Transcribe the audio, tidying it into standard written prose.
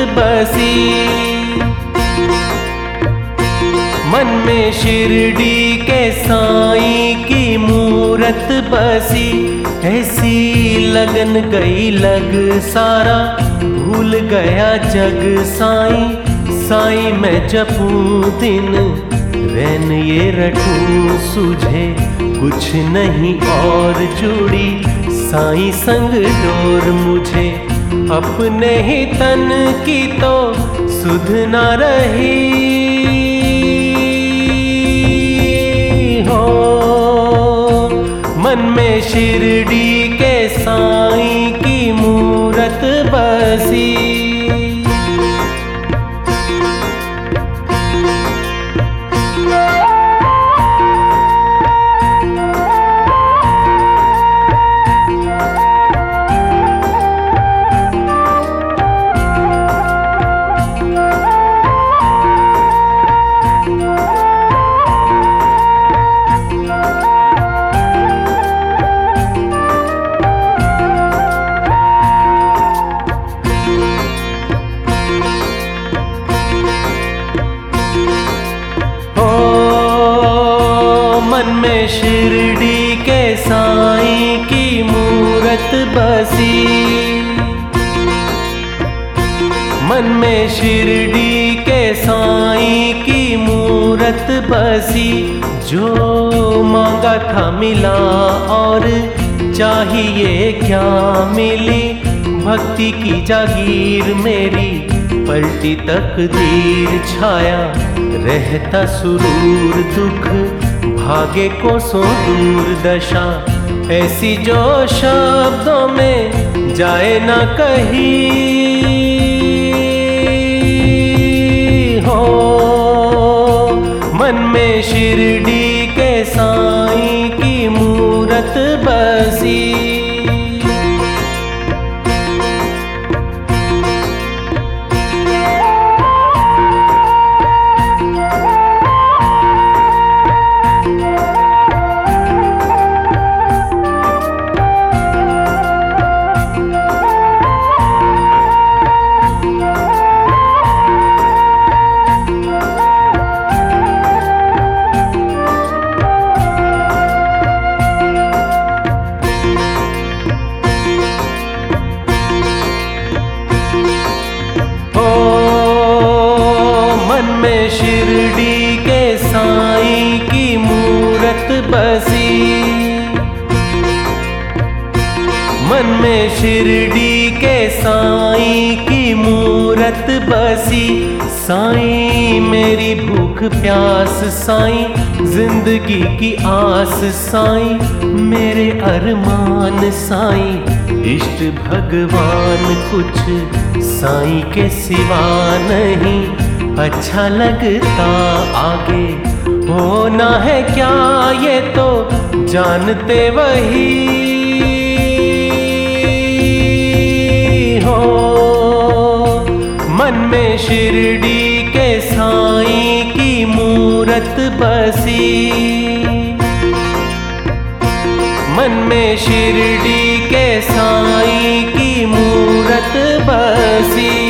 बसी। मन में शिरडी के साईं की मूरत बसी। ऐसी लगन गई लग सारा भूल गया जग साईं। साईं मैं जपूं दिन रैन ये रटूं सूझे कुछ नहीं और जुड़ी साईं संग डोर मुझे। अपने ही तन की तो सुध न रही हो। मन में शिरडी के साईं की मूरत बसी। मन में शिरडी के साईं की मूरत बसी। मन में शिरडी के साईं की मूरत बसी। जो मांगा था मिला और चाहिए क्या मिली। भक्ति की जागीर मेरी पलटी तकदीर छाया रहता सुरूर दुख भागे को सो दूर दशा। ऐसी जो शब्दों में जाए ना कही हो। मन में शिरडी के साईं की मूरत बसी। में शिरडी के साईं की मूरत बसी। मन में शिरडी के साईं की मूरत बसी। साईं मेरी भूख प्यास साईं जिंदगी की आस साईं मेरे अरमान साईं इष्ट भगवान कुछ साईं के सिवा नहीं। अच्छा लगता आगे होना है क्या ये तो जानते वही हो। मन में शिरडी के साईं की मूरत बसी। मन में शिरडी के साईं की मूरत बसी।